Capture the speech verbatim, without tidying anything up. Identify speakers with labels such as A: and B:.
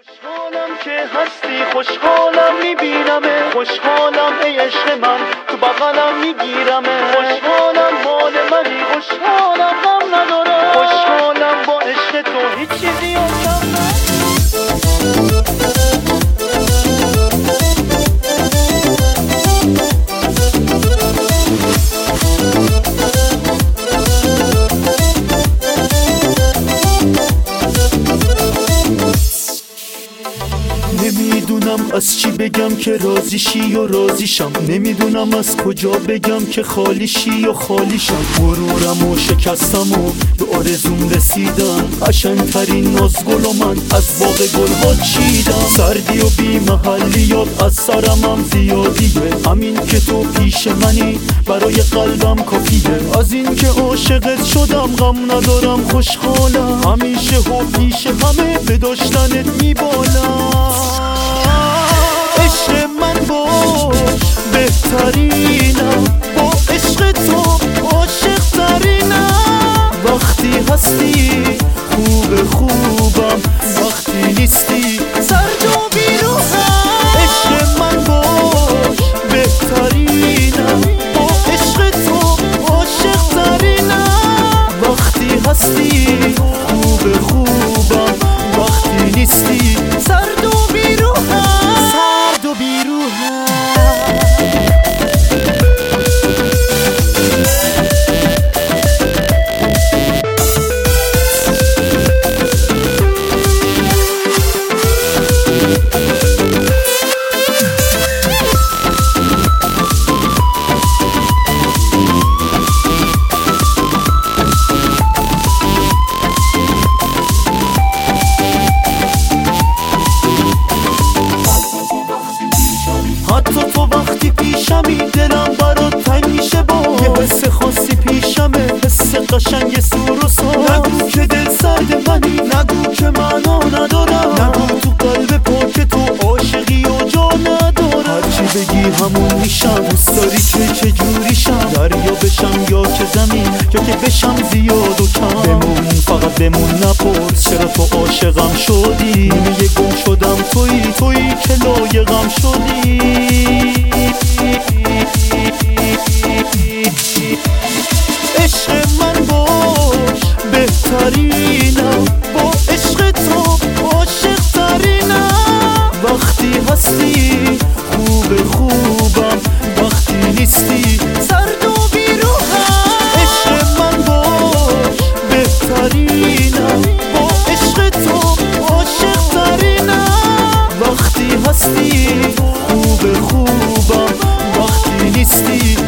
A: خوشحالم که هستی، خوشحالم میبینمه، خوشحالم ای عشق من تو بغلم میگیرمه، خوشحالم مال منی، خوشحالم غم ندارم، خوشحالم با عشق تو هیچ چیزی کم نمیدونم از چی بگم که راضی شی و راضیشم، نمیدونم از کجا بگم که خالی شی و خالیشم. غرورم و شکستم و به آرزوم رسیدم، قشنگترین نازگل و من از باغ گلها چیدم. سردی و بی محلیات از سرمم زیادیه، همین که تو پیش منی برای قلبم کافیه. از این که عاشقت شدم غم ندارم، خوشحالم همیشه و پیش همه به داشتنت میبالم. عشق من باش بهترینم، با عشق تو عاشق ترینم. وقتی هستی خوب خوبم، وقتی نیستی سرد و بیروحم. عشق من باش بهترینم، با عشق تو عاشق ترینم. وقتی هستی خوب خوبم، وقتی نیستی سرد و بیروحم. سرد و بیروحم. حتی تو وقتی پیشمی دلم برات تنگ میشه، با یه حس خاصی پیشمه، حس قشنگ سور و سار. نگو که دل سرد منی، نگو که معنا ندارم، نگو تو قلب پاک تو عاشقی و جا ندارم. هرچی بگی همون میشم، دوست داری که چجوریشم، دریا بشم یا که زمین، یا که بشم زیاد و کم. بمون فقط بمون، نپرس چرا تو عاشقم شدی. نیمه گم شدم تویی، تویی که لایقم شدی. عشق من باش بهترینم، با عشق تو عاشق ترینم. وقتی هستی خوب خوبم، وقتی نیستی سرد و بیروحم. عشق من باش بهترینم، با عشق تو عاشق ترینم. وقتی هستی خوب خوبم، وقتی نیستی